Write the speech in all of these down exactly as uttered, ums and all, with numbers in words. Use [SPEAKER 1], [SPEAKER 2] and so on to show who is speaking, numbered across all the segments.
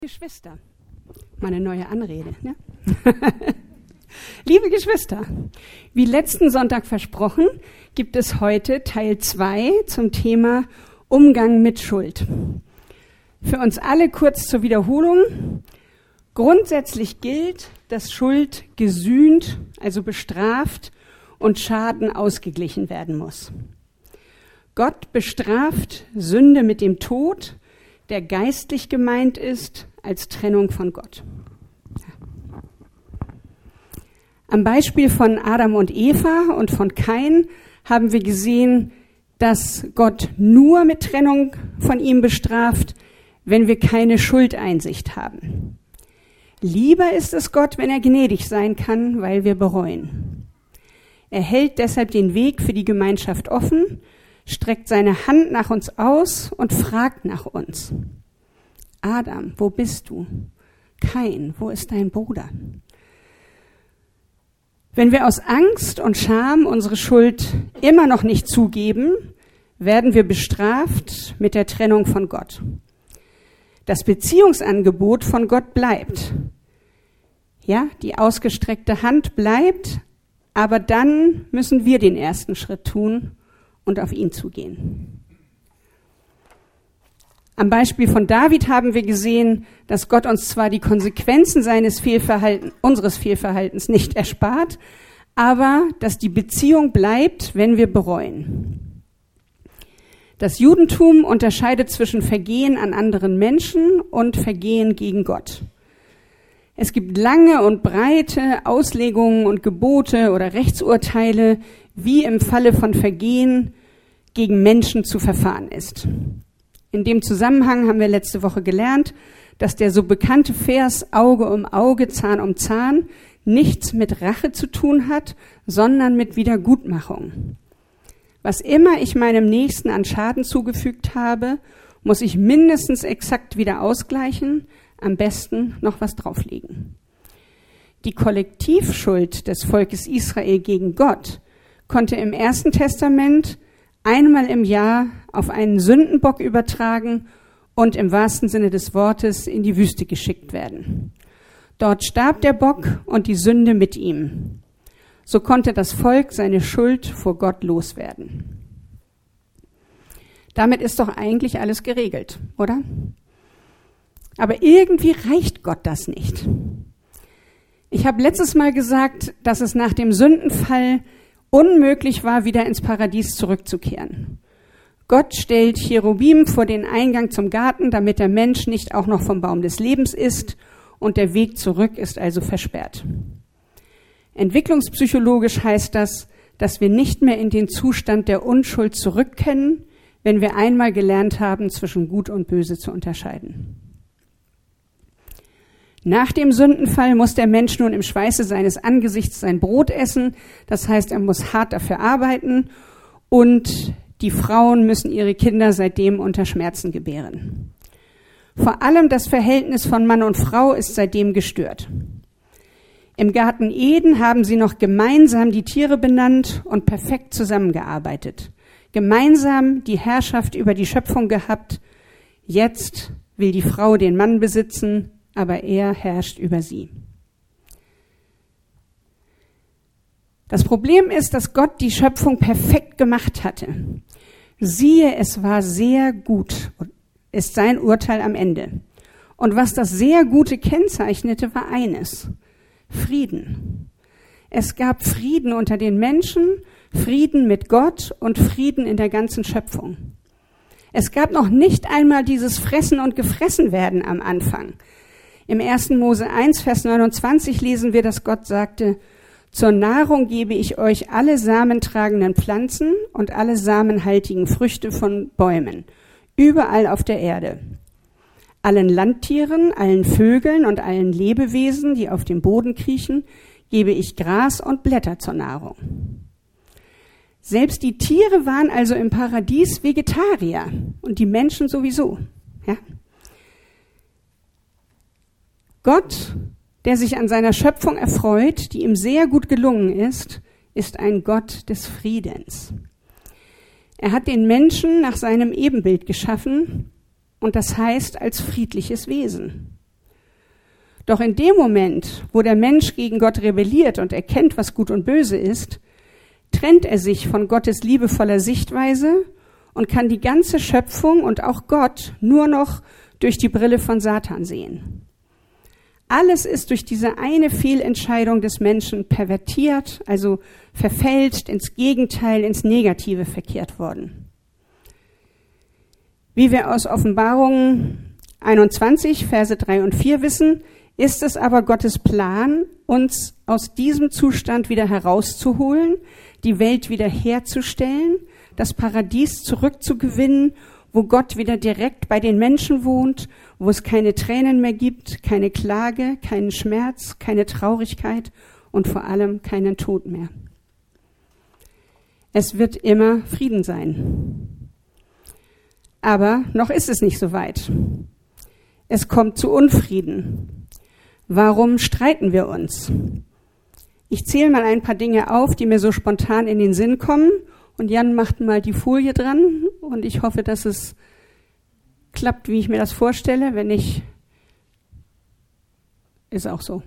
[SPEAKER 1] Geschwister, meine neue Anrede, ne? Liebe Geschwister, wie letzten Sonntag versprochen, gibt es heute Teil zwei zum Thema Umgang mit Schuld. Für uns alle kurz zur Wiederholung. Grundsätzlich gilt, dass Schuld gesühnt, also bestraft und Schaden ausgeglichen werden muss. Gott bestraft Sünde mit dem Tod, der geistlich gemeint ist, als Trennung von Gott. Am Beispiel von Adam und Eva und von Kain haben wir gesehen, dass Gott nur mit Trennung von ihm bestraft, wenn wir keine Schuldeinsicht haben. Lieber ist es Gott, wenn er gnädig sein kann, weil wir bereuen. Er hält deshalb den Weg für die Gemeinschaft offen, streckt seine Hand nach uns aus und fragt nach uns. Adam, wo bist du? Kain, wo ist dein Bruder? Wenn wir aus Angst und Scham unsere Schuld immer noch nicht zugeben, werden wir bestraft mit der Trennung von Gott. Das Beziehungsangebot von Gott bleibt. Ja, die ausgestreckte Hand bleibt, aber dann müssen wir den ersten Schritt tun und auf ihn zugehen. Am Beispiel von David haben wir gesehen, dass Gott uns zwar die Konsequenzen seines Fehlverhaltens, unseres Fehlverhaltens nicht erspart, aber dass die Beziehung bleibt, wenn wir bereuen. Das Judentum unterscheidet zwischen Vergehen an anderen Menschen und Vergehen gegen Gott. Es gibt lange und breite Auslegungen und Gebote oder Rechtsurteile, wie im Falle von Vergehen gegen Menschen zu verfahren ist. In dem Zusammenhang haben wir letzte Woche gelernt, dass der so bekannte Vers Auge um Auge, Zahn um Zahn nichts mit Rache zu tun hat, sondern mit Wiedergutmachung. Was immer ich meinem Nächsten an Schaden zugefügt habe, muss ich mindestens exakt wieder ausgleichen, am besten noch was drauflegen. Die Kollektivschuld des Volkes Israel gegen Gott konnte im Ersten Testament einmal im Jahr auf einen Sündenbock übertragen und im wahrsten Sinne des Wortes in die Wüste geschickt werden. Dort starb der Bock und die Sünde mit ihm. So konnte das Volk seine Schuld vor Gott loswerden. Damit ist doch eigentlich alles geregelt, oder? Aber irgendwie reicht Gott das nicht. Ich habe letztes Mal gesagt, dass es nach dem Sündenfall unmöglich war, wieder ins Paradies zurückzukehren. Gott stellt Cherubim vor den Eingang zum Garten, damit der Mensch nicht auch noch vom Baum des Lebens isst, und der Weg zurück ist also versperrt. Entwicklungspsychologisch heißt das, dass wir nicht mehr in den Zustand der Unschuld zurückkennen, wenn wir einmal gelernt haben, zwischen Gut und Böse zu unterscheiden. Nach dem Sündenfall muss der Mensch nun im Schweiße seines Angesichts sein Brot essen. Das heißt, er muss hart dafür arbeiten und die Frauen müssen ihre Kinder seitdem unter Schmerzen gebären. Vor allem das Verhältnis von Mann und Frau ist seitdem gestört. Im Garten Eden haben sie noch gemeinsam die Tiere benannt und perfekt zusammengearbeitet. Gemeinsam die Herrschaft über die Schöpfung gehabt. Jetzt will die Frau den Mann besitzen, aber er herrscht über sie. Das Problem ist, dass Gott die Schöpfung perfekt gemacht hatte. Siehe, es war sehr gut, ist sein Urteil am Ende. Und was das sehr Gute kennzeichnete, war eines: Frieden. Es gab Frieden unter den Menschen, Frieden mit Gott und Frieden in der ganzen Schöpfung. Es gab noch nicht einmal dieses Fressen und Gefressenwerden am Anfang. Im ersten Mose eins, Vers neunundzwanzig lesen wir, dass Gott sagte: Zur Nahrung gebe ich euch alle samentragenden Pflanzen und alle samenhaltigen Früchte von Bäumen, überall auf der Erde. Allen Landtieren, allen Vögeln und allen Lebewesen, die auf dem Boden kriechen, gebe ich Gras und Blätter zur Nahrung. Selbst die Tiere waren also im Paradies Vegetarier und die Menschen sowieso. Ja? Gott, der sich an seiner Schöpfung erfreut, die ihm sehr gut gelungen ist, ist ein Gott des Friedens. Er hat den Menschen nach seinem Ebenbild geschaffen und das heißt als friedliches Wesen. Doch in dem Moment, wo der Mensch gegen Gott rebelliert und erkennt, was gut und böse ist, trennt er sich von Gottes liebevoller Sichtweise und kann die ganze Schöpfung und auch Gott nur noch durch die Brille von Satan sehen. Alles ist durch diese eine Fehlentscheidung des Menschen pervertiert, also verfälscht, ins Gegenteil, ins Negative verkehrt worden. Wie wir aus Offenbarung einundzwanzig, Verse drei und vier wissen, ist es aber Gottes Plan, uns aus diesem Zustand wieder herauszuholen, die Welt wieder herzustellen, das Paradies zurückzugewinnen, wo Gott wieder direkt bei den Menschen wohnt, wo es keine Tränen mehr gibt, keine Klage, keinen Schmerz, keine Traurigkeit und vor allem keinen Tod mehr. Es wird immer Frieden sein. Aber noch ist es nicht so weit. Es kommt zu Unfrieden. Warum streiten wir uns? Ich zähle mal ein paar Dinge auf, die mir so spontan in den Sinn kommen. Und Jan macht mal die Folie dran. Und ich hoffe, dass es klappt, wie ich mir das vorstelle. Wenn nicht, ist auch so.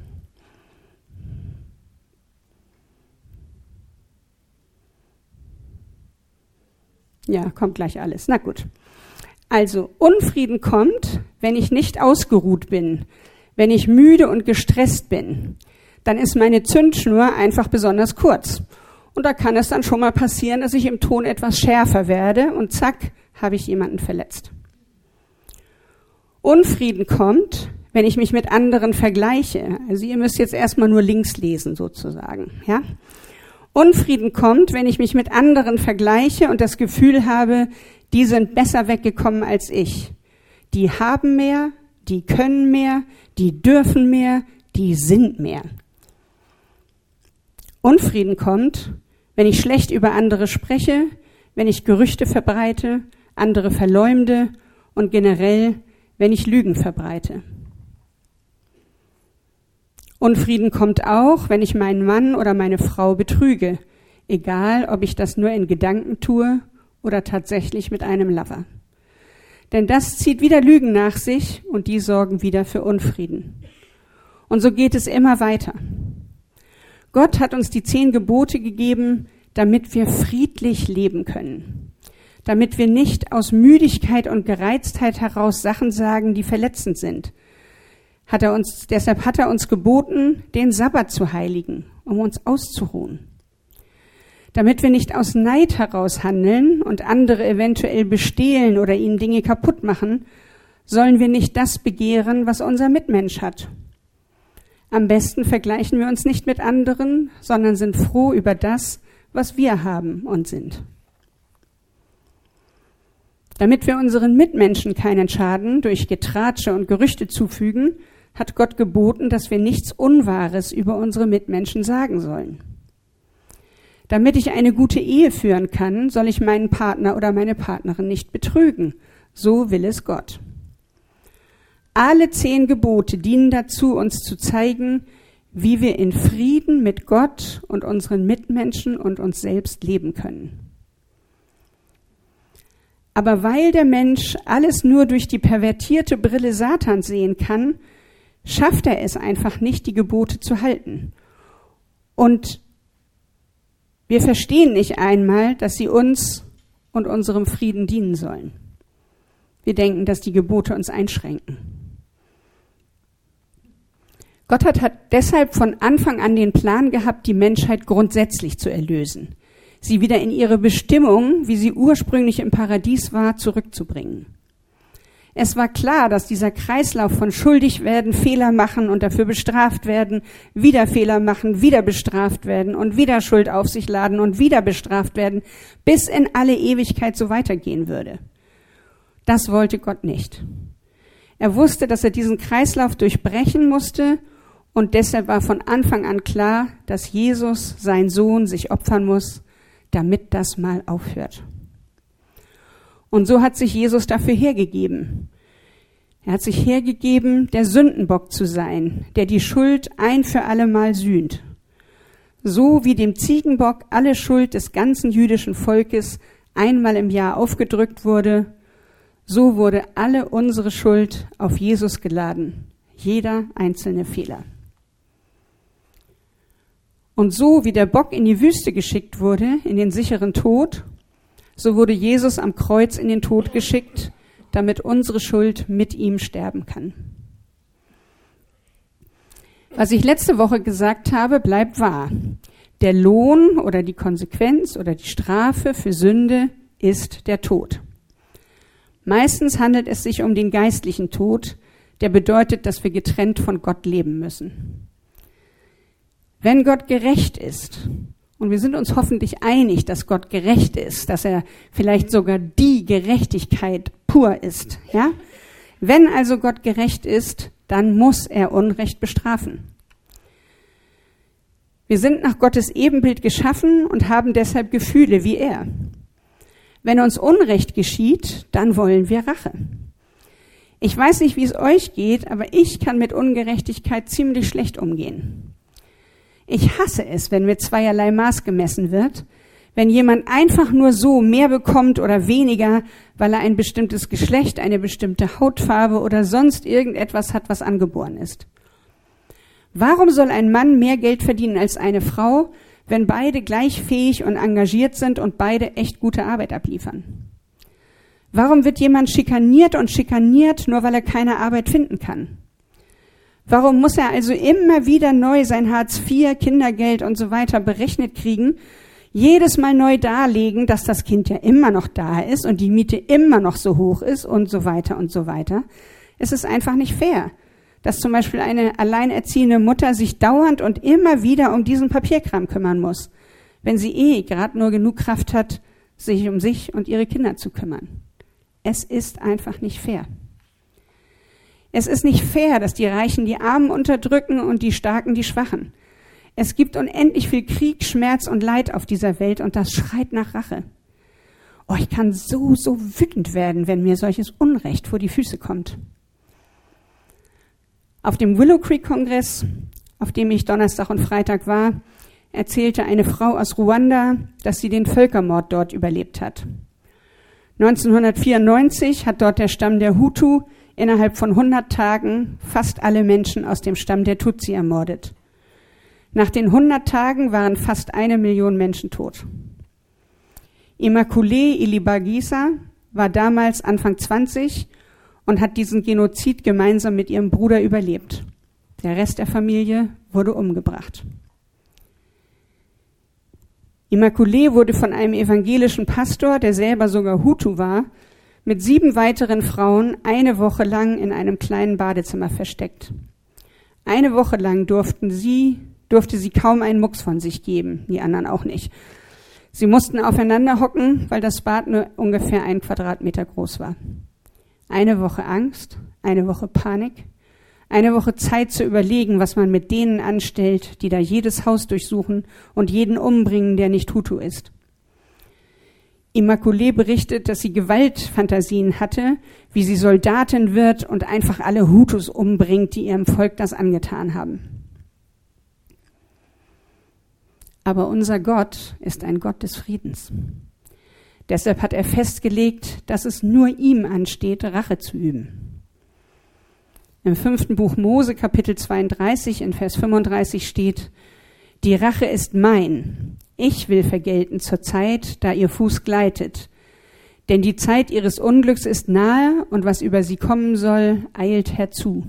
[SPEAKER 1] Ja, kommt gleich alles. Na gut. Also, Unfrieden kommt, wenn ich nicht ausgeruht bin, wenn ich müde und gestresst bin. Dann ist meine Zündschnur einfach besonders kurz. Und da kann es dann schon mal passieren, dass ich im Ton etwas schärfer werde und zack, habe ich jemanden verletzt. Unfrieden kommt, wenn ich mich mit anderen vergleiche. Also ihr müsst jetzt erstmal nur links lesen sozusagen, ja? Unfrieden kommt, wenn ich mich mit anderen vergleiche und das Gefühl habe, die sind besser weggekommen als ich. Die haben mehr, die können mehr, die dürfen mehr, die sind mehr. Unfrieden kommt, wenn ich schlecht über andere spreche, wenn ich Gerüchte verbreite, andere verleumde und generell, wenn ich Lügen verbreite. Unfrieden kommt auch, wenn ich meinen Mann oder meine Frau betrüge, egal ob ich das nur in Gedanken tue oder tatsächlich mit einem Lover. Denn das zieht wieder Lügen nach sich und die sorgen wieder für Unfrieden. Und so geht es immer weiter. Gott hat uns die zehn Gebote gegeben, damit wir friedlich leben können. Damit wir nicht aus Müdigkeit und Gereiztheit heraus Sachen sagen, die verletzend sind. Hat er uns, deshalb hat er uns geboten, den Sabbat zu heiligen, um uns auszuruhen. Damit wir nicht aus Neid heraus handeln und andere eventuell bestehlen oder ihnen Dinge kaputt machen, sollen wir nicht das begehren, was unser Mitmensch hat. Am besten vergleichen wir uns nicht mit anderen, sondern sind froh über das, was wir haben und sind. Damit wir unseren Mitmenschen keinen Schaden durch Getratsche und Gerüchte zufügen, hat Gott geboten, dass wir nichts Unwahres über unsere Mitmenschen sagen sollen. Damit ich eine gute Ehe führen kann, soll ich meinen Partner oder meine Partnerin nicht betrügen. So will es Gott. Alle zehn Gebote dienen dazu, uns zu zeigen, wie wir in Frieden mit Gott und unseren Mitmenschen und uns selbst leben können. Aber weil der Mensch alles nur durch die pervertierte Brille Satans sehen kann, schafft er es einfach nicht, die Gebote zu halten. Und wir verstehen nicht einmal, dass sie uns und unserem Frieden dienen sollen. Wir denken, dass die Gebote uns einschränken. Gott hat, hat deshalb von Anfang an den Plan gehabt, die Menschheit grundsätzlich zu erlösen, sie wieder in ihre Bestimmung, wie sie ursprünglich im Paradies war, zurückzubringen. Es war klar, dass dieser Kreislauf von schuldig werden, Fehler machen und dafür bestraft werden, wieder Fehler machen, wieder bestraft werden und wieder Schuld auf sich laden und wieder bestraft werden, bis in alle Ewigkeit so weitergehen würde. Das wollte Gott nicht. Er wusste, dass er diesen Kreislauf durchbrechen musste und deshalb war von Anfang an klar, dass Jesus, sein Sohn, sich opfern muss, damit das mal aufhört. Und so hat sich Jesus dafür hergegeben. Er hat sich hergegeben, der Sündenbock zu sein, der die Schuld ein für alle Mal sühnt. So wie dem Ziegenbock alle Schuld des ganzen jüdischen Volkes einmal im Jahr aufgedrückt wurde, so wurde alle unsere Schuld auf Jesus geladen. jeder einzelne Fehler. Und so wie der Bock in die Wüste geschickt wurde, in den sicheren Tod, so wurde Jesus am Kreuz in den Tod geschickt, damit unsere Schuld mit ihm sterben kann. Was ich letzte Woche gesagt habe, bleibt wahr. Der Lohn oder die Konsequenz oder die Strafe für Sünde ist der Tod. Meistens handelt es sich um den geistlichen Tod, der bedeutet, dass wir getrennt von Gott leben müssen. Wenn Gott gerecht ist, und wir sind uns hoffentlich einig, dass Gott gerecht ist, dass er vielleicht sogar die Gerechtigkeit pur ist, ja? Wenn also Gott gerecht ist, dann muss er Unrecht bestrafen. Wir sind nach Gottes Ebenbild geschaffen und haben deshalb Gefühle wie er. Wenn uns Unrecht geschieht, dann wollen wir Rache. Ich weiß nicht, wie es euch geht, aber ich kann mit Ungerechtigkeit ziemlich schlecht umgehen. Ich hasse es, wenn mit zweierlei Maß gemessen wird, wenn jemand einfach nur so mehr bekommt oder weniger, weil er ein bestimmtes Geschlecht, eine bestimmte Hautfarbe oder sonst irgendetwas hat, was angeboren ist. Warum soll ein Mann mehr Geld verdienen als eine Frau, wenn beide gleich fähig und engagiert sind und beide echt gute Arbeit abliefern? Warum wird jemand schikaniert und schikaniert, nur weil er keine Arbeit finden kann? Warum muss er also immer wieder neu sein Hartz vier, Kindergeld und so weiter berechnet kriegen, jedes Mal neu darlegen, dass das Kind ja immer noch da ist und die Miete immer noch so hoch ist und so weiter und so weiter? Es ist einfach nicht fair, dass zum Beispiel eine alleinerziehende Mutter sich dauernd und immer wieder um diesen Papierkram kümmern muss, wenn sie eh gerade nur genug Kraft hat, sich um sich und ihre Kinder zu kümmern. Es ist einfach nicht fair. Es ist nicht fair, dass die Reichen die Armen unterdrücken und die Starken die Schwachen. Es gibt unendlich viel Krieg, Schmerz und Leid auf dieser Welt und das schreit nach Rache. Oh, ich kann so, so wütend werden, wenn mir solches Unrecht vor die Füße kommt. Auf dem Willow Creek Kongress, auf dem ich Donnerstag und Freitag war, erzählte eine Frau aus Ruanda, dass sie den Völkermord dort überlebt hat. neunzehnhundertvierundneunzig hat dort der Stamm der Hutu innerhalb von hundert Tagen fast alle Menschen aus dem Stamm der Tutsi ermordet. Nach den hundert Tagen waren fast eine Million Menschen tot. Immaculée Ilibagiza war damals Anfang zwanzig und hat diesen Genozid gemeinsam mit ihrem Bruder überlebt. Der Rest der Familie wurde umgebracht. Immaculée wurde von einem evangelischen Pastor, der selber sogar Hutu war, mit sieben weiteren Frauen eine Woche lang in einem kleinen Badezimmer versteckt. Eine Woche lang durften sie, durfte sie kaum einen Mucks von sich geben, die anderen auch nicht. Sie mussten aufeinander hocken, weil das Bad nur ungefähr einen Quadratmeter groß war. Eine Woche Angst, eine Woche Panik, eine Woche Zeit zu überlegen, was man mit denen anstellt, die da jedes Haus durchsuchen und jeden umbringen, der nicht Hutu ist. Immaculée berichtet, dass sie Gewaltfantasien hatte, wie sie Soldatin wird und einfach alle Hutus umbringt, die ihrem Volk das angetan haben. Aber unser Gott ist ein Gott des Friedens. Deshalb hat er festgelegt, dass es nur ihm ansteht, Rache zu üben. Im fünften Buch Mose, Kapitel zweiunddreißig, in Vers fünfunddreißig steht: Die Rache ist mein. Ich will vergelten zur Zeit, da ihr Fuß gleitet. Denn die Zeit ihres Unglücks ist nahe und was über sie kommen soll, eilt herzu.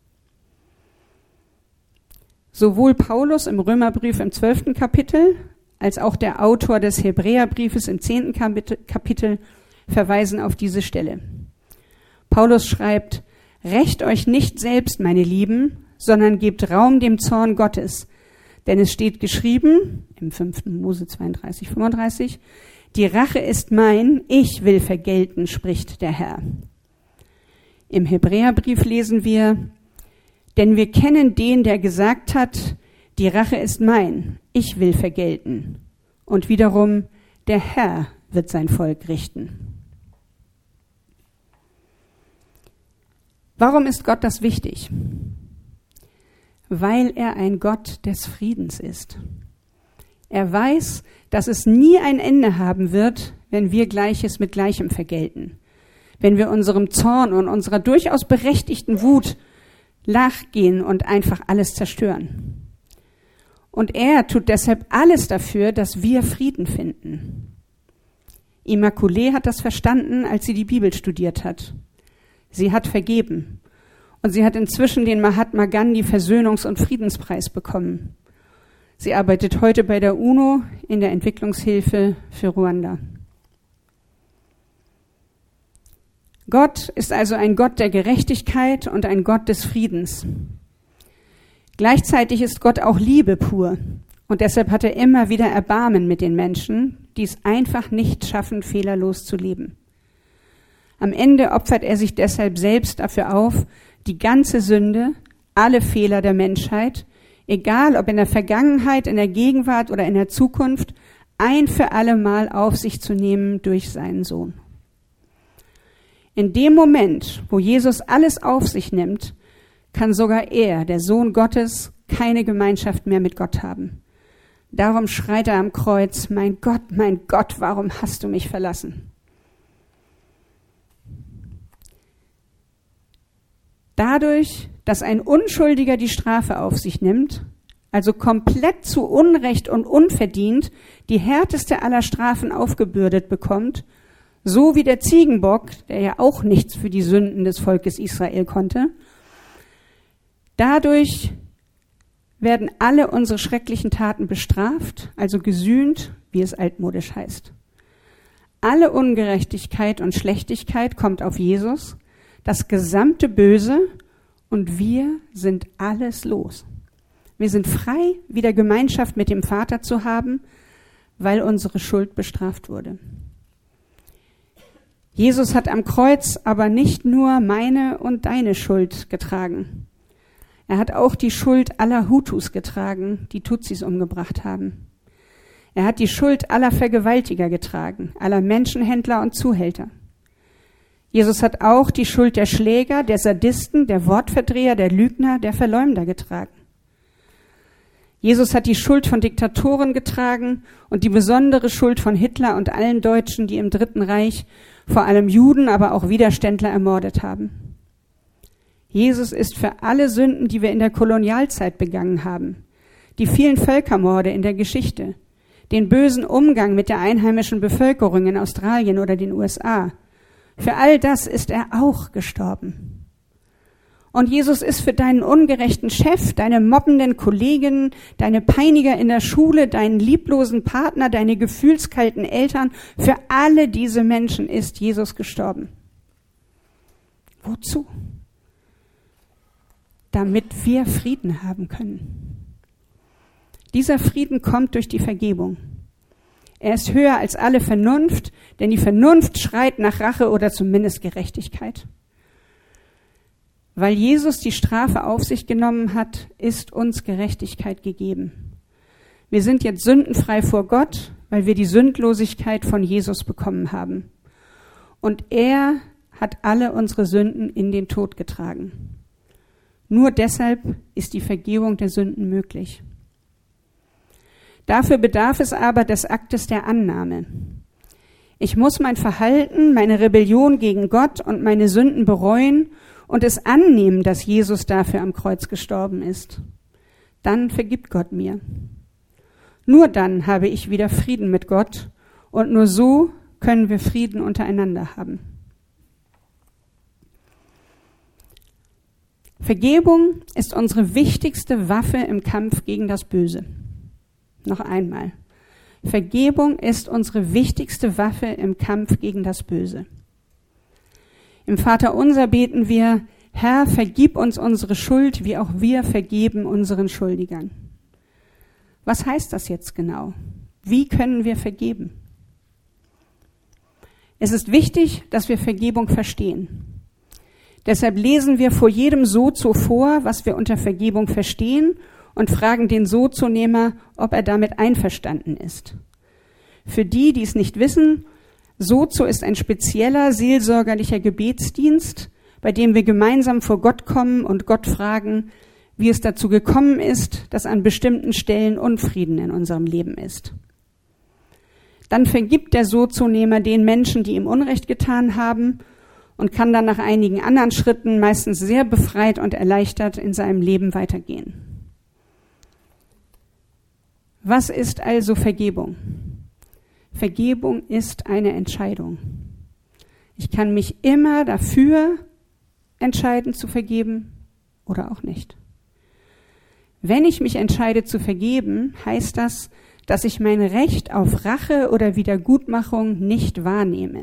[SPEAKER 1] Sowohl Paulus im Römerbrief im zwölften Kapitel als auch der Autor des Hebräerbriefes im zehnten Kapitel verweisen auf diese Stelle. Paulus schreibt: Rächt euch nicht selbst, meine Lieben, sondern gebt Raum dem Zorn Gottes. Denn es steht geschrieben, im fünften Mose zweiunddreißig, fünfunddreißig, die Rache ist mein, ich will vergelten, spricht der Herr. Im Hebräerbrief lesen wir: Denn wir kennen den, der gesagt hat, die Rache ist mein, ich will vergelten. Und wiederum, der Herr wird sein Volk richten. Warum ist Gott das wichtig? Weil er ein Gott des Friedens ist. Er weiß, dass es nie ein Ende haben wird, wenn wir Gleiches mit Gleichem vergelten. Wenn wir unserem Zorn und unserer durchaus berechtigten Wut nachgehen und einfach alles zerstören. Und er tut deshalb alles dafür, dass wir Frieden finden. Immaculée hat das verstanden, als sie die Bibel studiert hat. Sie hat vergeben. Und sie hat inzwischen den Mahatma Gandhi Versöhnungs- und Friedenspreis bekommen. Sie arbeitet heute bei der UNO in der Entwicklungshilfe für Ruanda. Gott ist also ein Gott der Gerechtigkeit und ein Gott des Friedens. Gleichzeitig ist Gott auch Liebe pur. Und deshalb hat er immer wieder Erbarmen mit den Menschen, die es einfach nicht schaffen, fehlerlos zu leben. Am Ende opfert er sich deshalb selbst dafür auf, die ganze Sünde, alle Fehler der Menschheit, egal ob in der Vergangenheit, in der Gegenwart oder in der Zukunft, ein für alle Mal auf sich zu nehmen durch seinen Sohn. In dem Moment, wo Jesus alles auf sich nimmt, kann sogar er, der Sohn Gottes, keine Gemeinschaft mehr mit Gott haben. Darum schreit er am Kreuz, mein Gott, mein Gott, warum hast du mich verlassen? Dadurch, dass ein Unschuldiger die Strafe auf sich nimmt, also komplett zu Unrecht und unverdient die härteste aller Strafen aufgebürdet bekommt, so wie der Ziegenbock, der ja auch nichts für die Sünden des Volkes Israel konnte, dadurch werden alle unsere schrecklichen Taten bestraft, also gesühnt, wie es altmodisch heißt. Alle Ungerechtigkeit und Schlechtigkeit kommt auf Jesus, das gesamte Böse, und wir sind alles los. Wir sind frei, wieder Gemeinschaft mit dem Vater zu haben, weil unsere Schuld bestraft wurde. Jesus hat am Kreuz aber nicht nur meine und deine Schuld getragen. Er hat auch die Schuld aller Hutus getragen, die Tutsis umgebracht haben. Er hat die Schuld aller Vergewaltiger getragen, aller Menschenhändler und Zuhälter. Jesus hat auch die Schuld der Schläger, der Sadisten, der Wortverdreher, der Lügner, der Verleumder getragen. Jesus hat die Schuld von Diktatoren getragen und die besondere Schuld von Hitler und allen Deutschen, die im Dritten Reich vor allem Juden, aber auch Widerständler ermordet haben. Jesus ist für alle Sünden, die wir in der Kolonialzeit begangen haben, die vielen Völkermorde in der Geschichte, den bösen Umgang mit der einheimischen Bevölkerung in Australien oder den U S A, für all das ist er auch gestorben. Und Jesus ist für deinen ungerechten Chef, deine mobbenden Kollegen, deine Peiniger in der Schule, deinen lieblosen Partner, deine gefühlskalten Eltern, für alle diese Menschen ist Jesus gestorben. Wozu? Damit wir Frieden haben können. Dieser Frieden kommt durch die Vergebung. Er ist höher als alle Vernunft, denn die Vernunft schreit nach Rache oder zumindest Gerechtigkeit. Weil Jesus die Strafe auf sich genommen hat, ist uns Gerechtigkeit gegeben. Wir sind jetzt sündenfrei vor Gott, weil wir die Sündlosigkeit von Jesus bekommen haben. Und er hat alle unsere Sünden in den Tod getragen. Nur deshalb ist die Vergebung der Sünden möglich. Dafür bedarf es aber des Aktes der Annahme. Ich muss mein Verhalten, meine Rebellion gegen Gott und meine Sünden bereuen und es annehmen, dass Jesus dafür am Kreuz gestorben ist. Dann vergibt Gott mir. Nur dann habe ich wieder Frieden mit Gott und nur so können wir Frieden untereinander haben. Vergebung ist unsere wichtigste Waffe im Kampf gegen das Böse. Noch einmal. Vergebung ist unsere wichtigste Waffe im Kampf gegen das Böse. Im Vaterunser beten wir, Herr, vergib uns unsere Schuld, wie auch wir vergeben unseren Schuldigern. Was heißt das jetzt genau? Wie können wir vergeben? Es ist wichtig, dass wir Vergebung verstehen. Deshalb lesen wir vor jedem Sozo vor, was wir unter Vergebung verstehen, und fragen den Sozonehmer, ob er damit einverstanden ist. Für die, die es nicht wissen, Sozo ist ein spezieller seelsorgerlicher Gebetsdienst, bei dem wir gemeinsam vor Gott kommen und Gott fragen, wie es dazu gekommen ist, dass an bestimmten Stellen Unfrieden in unserem Leben ist. Dann vergibt der Sozonehmer den Menschen, die ihm Unrecht getan haben, und kann dann nach einigen anderen Schritten meistens sehr befreit und erleichtert in seinem Leben weitergehen. Was ist also Vergebung? Vergebung ist eine Entscheidung. Ich kann mich immer dafür entscheiden zu vergeben oder auch nicht. Wenn ich mich entscheide zu vergeben, heißt das, dass ich mein Recht auf Rache oder Wiedergutmachung nicht wahrnehme.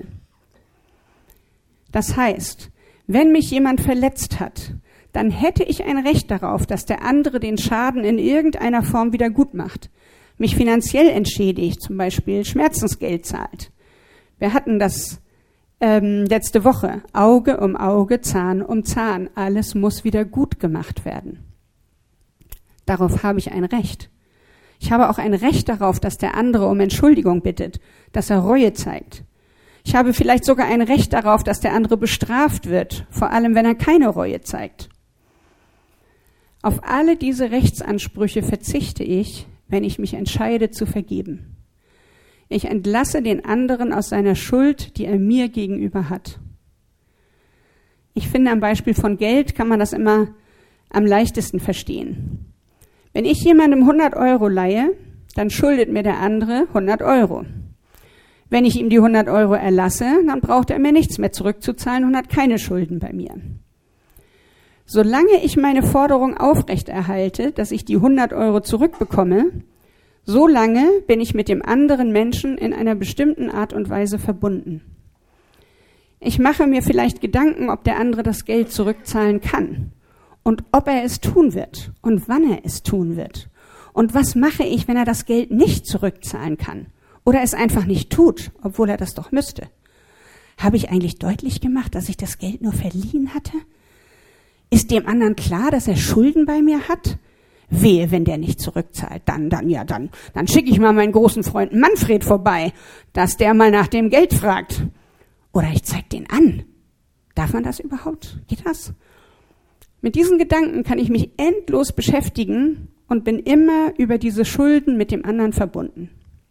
[SPEAKER 1] Das heißt, wenn mich jemand verletzt hat, dann hätte ich ein Recht darauf, dass der andere den Schaden in irgendeiner Form wieder gut macht, mich finanziell entschädigt, zum Beispiel Schmerzensgeld zahlt. Wir hatten das ähm, letzte Woche, Auge um Auge, Zahn um Zahn, alles muss wieder gut gemacht werden. Darauf habe ich ein Recht. Ich habe auch ein Recht darauf, dass der andere um Entschuldigung bittet, dass er Reue zeigt. Ich habe vielleicht sogar ein Recht darauf, dass der andere bestraft wird, vor allem wenn er keine Reue zeigt. Auf alle diese Rechtsansprüche verzichte ich, wenn ich mich entscheide zu vergeben. Ich entlasse den anderen aus seiner Schuld, die er mir gegenüber hat. Ich finde, am Beispiel von Geld kann man das immer am leichtesten verstehen. Wenn ich jemandem hundert Euro leihe, dann schuldet mir der andere hundert Euro. Wenn ich ihm die hundert Euro erlasse, dann braucht er mir nichts mehr zurückzuzahlen und hat keine Schulden bei mir. Solange ich meine Forderung aufrechterhalte, dass ich die hundert Euro zurückbekomme, solange bin ich mit dem anderen Menschen in einer bestimmten Art und Weise verbunden. Ich mache mir vielleicht Gedanken, ob der andere das Geld zurückzahlen kann und ob er es tun wird und wann er es tun wird. Und was mache ich, wenn er das Geld nicht zurückzahlen kann oder es einfach nicht tut, obwohl er das doch müsste? Habe ich eigentlich deutlich gemacht, dass ich das Geld nur verliehen hatte? Ist dem anderen klar, dass er Schulden bei mir hat? Wehe, wenn der nicht zurückzahlt, dann, dann, ja, dann, dann schicke ich mal meinen großen Freund Manfred vorbei, dass der mal nach dem Geld fragt. Oder ich zeig den an. Darf man das überhaupt? Geht das? Mit diesen Gedanken kann ich mich endlos beschäftigen und bin immer über diese Schulden mit dem anderen verbunden.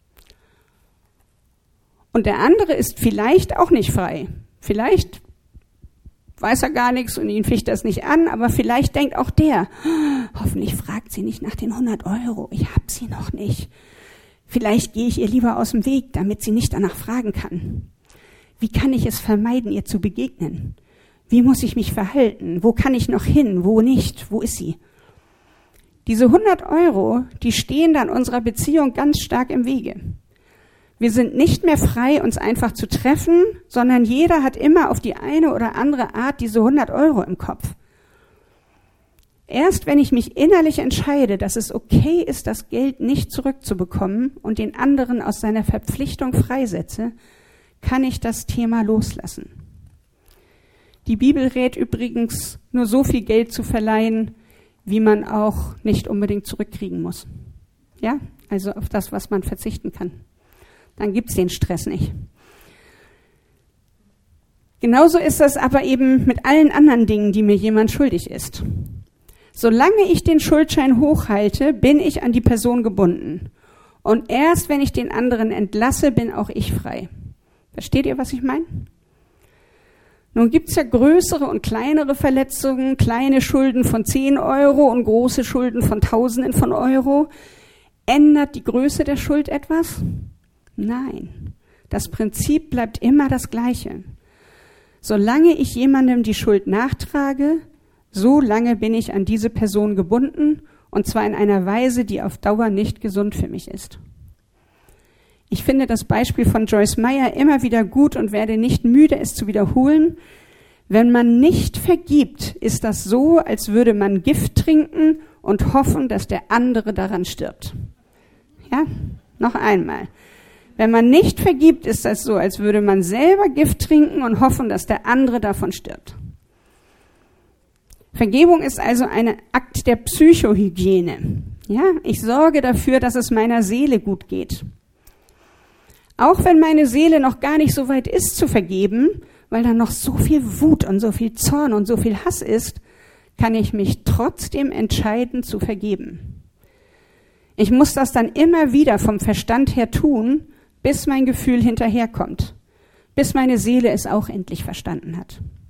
[SPEAKER 1] Und der andere ist vielleicht auch nicht frei. Vielleicht weiß er gar nichts und ihn ficht das nicht an, aber vielleicht denkt auch der, oh, hoffentlich fragt sie nicht nach den hundert Euro, ich hab sie noch nicht. Vielleicht gehe ich ihr lieber aus dem Weg, damit sie nicht danach fragen kann. Wie kann ich es vermeiden, ihr zu begegnen? Wie muss ich mich verhalten? Wo kann ich noch hin? Wo nicht? Wo ist sie? Diese hundert Euro, die stehen dann unserer Beziehung ganz stark im Wege. Wir sind nicht mehr frei, uns einfach zu treffen, sondern jeder hat immer auf die eine oder andere Art diese hundert Euro im Kopf. Erst wenn ich mich innerlich entscheide, dass es okay ist, das Geld nicht zurückzubekommen und den anderen aus seiner Verpflichtung freisetze, kann ich das Thema loslassen. Die Bibel rät übrigens, nur so viel Geld zu verleihen, wie man auch nicht unbedingt zurückkriegen muss. Ja, also auf das, was man verzichten kann. Dann gibt's den Stress nicht. Genauso ist das aber eben mit allen anderen Dingen, die mir jemand schuldig ist. Solange ich den Schuldschein hochhalte, bin ich an die Person gebunden. Und erst wenn ich den anderen entlasse, bin auch ich frei. Versteht ihr, was ich meine? Nun gibt's ja größere und kleinere Verletzungen, kleine Schulden von zehn Euro und große Schulden von Tausenden von Euro. Ändert die Größe der Schuld etwas? Nein, das Prinzip bleibt immer das Gleiche. Solange ich jemandem die Schuld nachtrage, so lange bin ich an diese Person gebunden, und zwar in einer Weise, die auf Dauer nicht gesund für mich ist. Ich finde das Beispiel von Joyce Meyer immer wieder gut und werde nicht müde, es zu wiederholen. Wenn man nicht vergibt, ist das so, als würde man Gift trinken und hoffen, dass der andere daran stirbt. Ja, noch einmal. Wenn man nicht vergibt, ist das so, als würde man selber Gift trinken und hoffen, dass der andere davon stirbt. Vergebung ist also ein Akt der Psychohygiene. Ja, ich sorge dafür, dass es meiner Seele gut geht. Auch wenn meine Seele noch gar nicht so weit ist zu vergeben, weil da noch so viel Wut und so viel Zorn und so viel Hass ist, kann ich mich trotzdem entscheiden zu vergeben. Ich muss das dann immer wieder vom Verstand her tun, bis mein Gefühl hinterherkommt, bis meine Seele es auch endlich verstanden hat.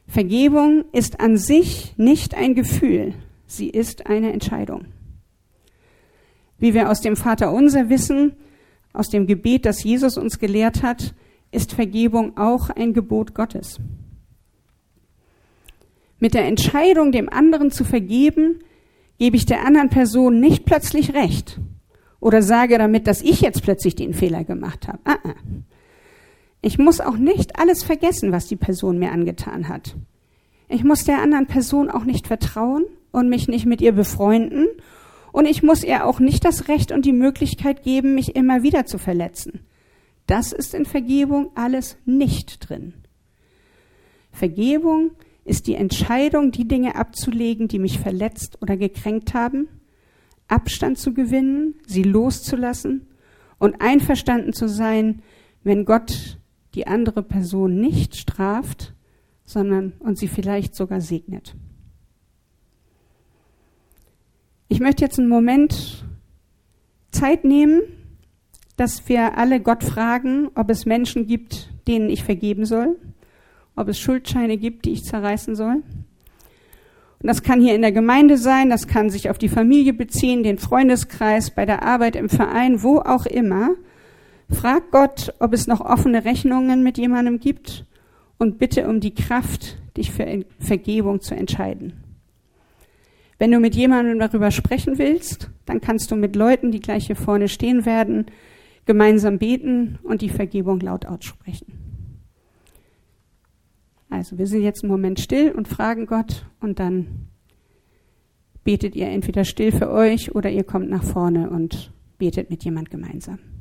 [SPEAKER 1] Vergebung ist an sich nicht ein Gefühl, sie ist eine Entscheidung. Wie wir aus dem Vaterunser wissen, aus dem Gebet, das Jesus uns gelehrt hat, ist Vergebung auch ein Gebot Gottes. Mit der Entscheidung, dem anderen zu vergeben, gebe ich der anderen Person nicht plötzlich recht oder sage damit, dass ich jetzt plötzlich den Fehler gemacht habe. Ah, ah. Ich muss auch nicht alles vergessen, was die Person mir angetan hat. Ich muss der anderen Person auch nicht vertrauen und mich nicht mit ihr befreunden. Und ich muss ihr auch nicht das Recht und die Möglichkeit geben, mich immer wieder zu verletzen. Das ist in Vergebung alles nicht drin. Vergebung ist die Entscheidung, die Dinge abzulegen, die mich verletzt oder gekränkt haben, Abstand zu gewinnen, sie loszulassen und einverstanden zu sein, wenn Gott die andere Person nicht straft, sondern und sie vielleicht sogar segnet. Ich möchte jetzt einen Moment Zeit nehmen, dass wir alle Gott fragen, ob es Menschen gibt, denen ich vergeben soll, ob es Schuldscheine gibt, die ich zerreißen soll. Und das kann hier in der Gemeinde sein, das kann sich auf die Familie beziehen, den Freundeskreis, bei der Arbeit, im Verein, wo auch immer. Frag Gott, ob es noch offene Rechnungen mit jemandem gibt und bitte um die Kraft, dich für Vergebung zu entscheiden. Wenn du mit jemandem darüber sprechen willst, dann kannst du mit Leuten, die gleich hier vorne stehen werden, gemeinsam beten und die Vergebung laut aussprechen. Also wir sind jetzt einen Moment still und fragen Gott und dann betet ihr entweder still für euch oder ihr kommt nach vorne und betet mit jemand gemeinsam.